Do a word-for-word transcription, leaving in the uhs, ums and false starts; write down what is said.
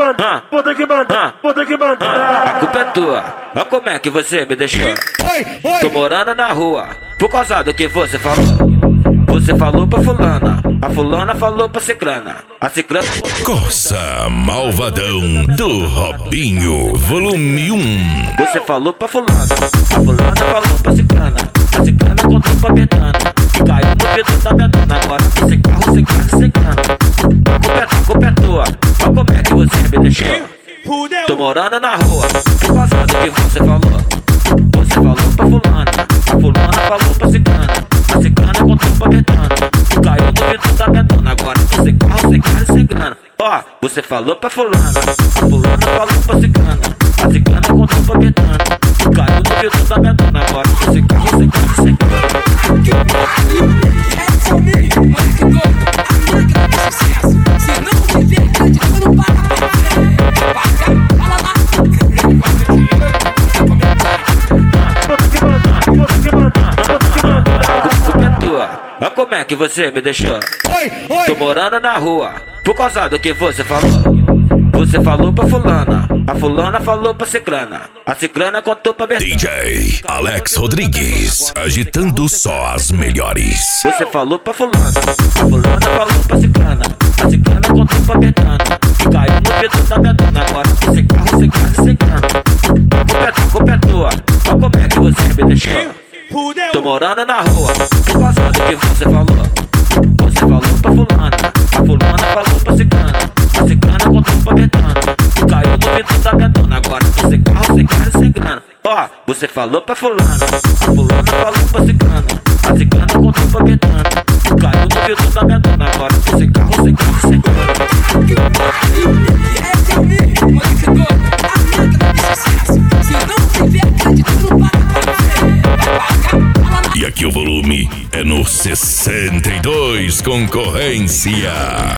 mandar, vou ter que mandar, vou ter que mandar. A culpa é tua, olha como é que você me deixou. Tô morando na rua, por causa do que você falou. Você falou pra fulana, a fulana falou pra ciclana, a ciclana... Corsa Malvadão do Robinho, volume um. Você falou pra fulana, a fulana falou pra ciclana, a ciclana contou pra Betana, e caiu no vidro da Betana. Agora esse carro, esse carro, ciclana. A culpa é tua, a culpa é tua, olha como é que você me deixou. Tô morando na rua, por causa do que você falou. Você falou pra fulana, a fulana falou pra ciclana, a ciclana contou pra Betana, e caiu no vidro da Betana. Agora esse carro, esse carro, esse grana. Ó, você falou pra fulana, a fulana falou pra ciclana, a ciclana contou pra Betana, e caiu no vidro da Betana. Agora esse carro, esse carro, esse grana. Essa é o mínimo, moleque doido, a máquina de sucesso. Se não viver acreditando, não para pra ver. Paga, fala lá. Olha como é que você me deixou. Tô morando na rua, por causa do que você falou. Você falou pra fulana, a fulana falou pra ciclana, a ciclana contou pra Betana. D J Alex Rodrigues, agitando só as melhores. Você falou pra fulana, a fulana falou pra ciclana, a ciclana contou pra Betana, e caiu no vidro da Betana. Agora esse carro, esse carro, esse grana. A culpa é tua, a culpa é tua, olha como é que você me deixou. Tô morando na rua, por causa do que você falou. Você falou pra fulana, a fulana falou pra ciclana, a ciclana contou pra Betana, e caiu no vidro da Betana. Agora esse carro, esse carro, esse grana. Ó, você falou pra fulana, a fulana falou pra ciclana, a ciclana contou pra Betana, e caiu no vidro da Betana. Agora esse carro, esse carro, esse grana. Esse é o mínimo, moleque doido, a máquina de sucesso. Se não viver acreditando, não para pra ver. E aqui o volume é no sessenta e dois Concorrência.